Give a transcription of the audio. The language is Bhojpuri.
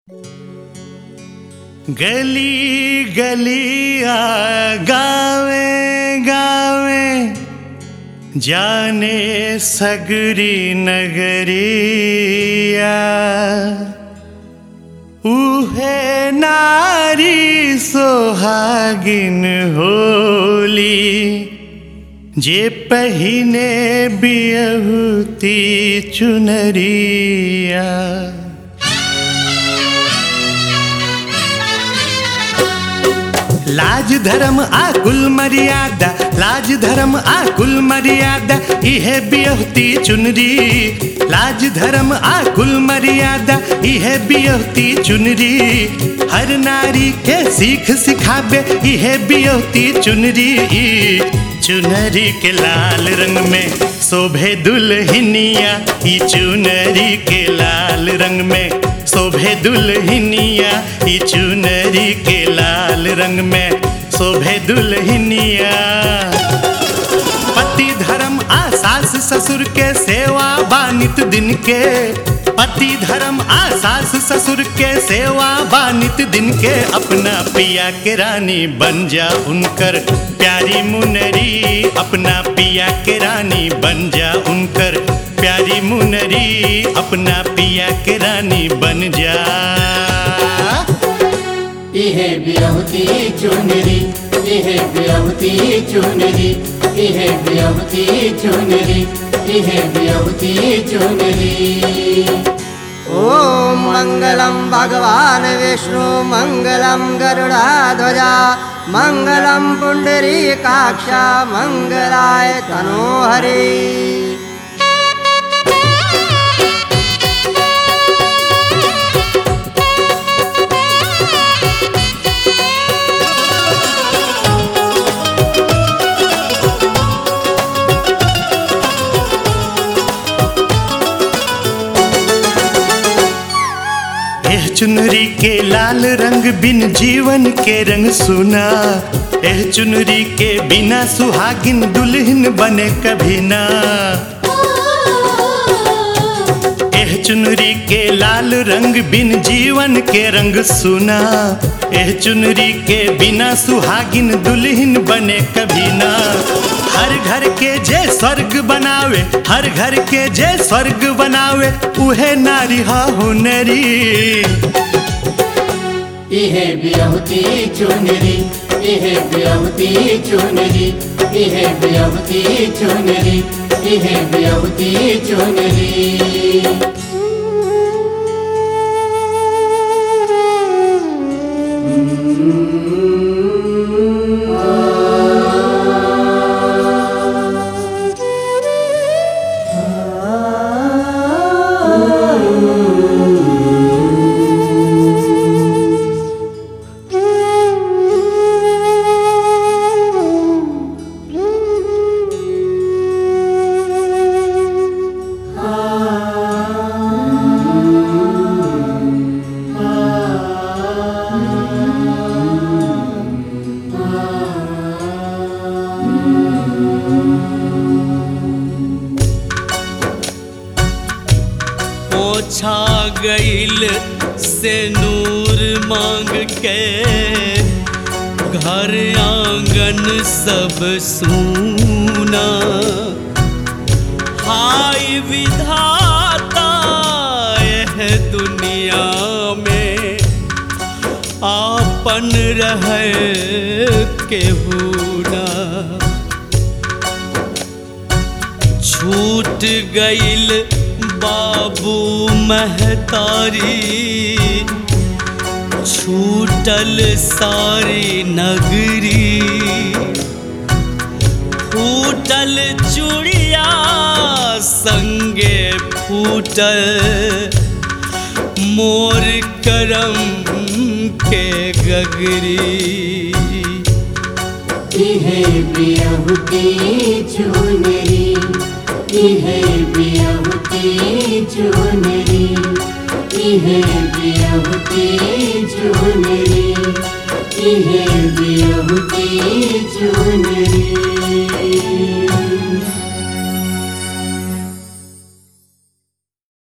गली गलिया गावे गावे जाने सगरी नगरिया उहे नारी सोहागिन होली जे पहिने बियहुती चुनरिया। लाज धर्म आकुल मर्यादा, लाज धर्म आकुल मर्यादा इहे बियहुती चुनरी। लाज धर्म आकुल मर्यादा इहे बियहुती चुनरी। हर नारी के सीख सिखाबे इहे बियहुती चुनरी। चुनरी के लाल रंग में शोभे दुल्हनिया, ई चुनरी के लाल रंग में शोभे दुल्हनिया, ई चुनरी के लाल रंग में शोभे दुल्हनिया। पति धर्म आ सास ससुर के सेवा बानित दिन के, पति धर्म आ सास ससुर के सेवा बानित दिन के। अपना पिया के रानी बन जा उनकर प्यारी मुनरी, अपना पिया के रानी बन जा उनकर प्यारी मुनरी, अपना पिया के रानी बन जा। इहे बियहुती चुनरी, इहे बियहुती चुनरी, इहे बियहुती चुनरी, इहे बियहुती चुनरी। ओम मंगलम भगवान विष्णु मंगलम गरुड़ध्वजा मंगलम पुंडरीकाक्षा मंगलाय तनोहरि। चुनरी के लाल रंग बिन जीवन के रंग सुना। एह चुनरी के बिना सुहागिन दुल्हन बने कभी ना। एह चुनरी के लाल रंग बिन जीवन के रंग सुना। एह चुनरी के बिना सुहागिन दुल्हन बने कभी ना। हर घर के जे स्वर्ग बनावे, हर घर के जे स्वर्ग बनावे उहे नारी हा हुनरी। इहे बियहुती चुनरी, इहे बियहुती चुनरी, इहे बियहुती चुनरी, इहे बियहुती चुनरी। पोछा गईल से नूर मांग के घर आंगन सब सूना। हाय विधाता यह दुनिया में आपन रहे केहू ना। छूट गईल बाबू महतारी, छूटल सारी नगरी। फूटल चूड़िया संगे फूटल मोर करम के गगरी। इहे बियहुती चुनरी, इहे बियहुती चुनरी, इहे बियहुती चुनरी, इहे बियहुती चुनरी।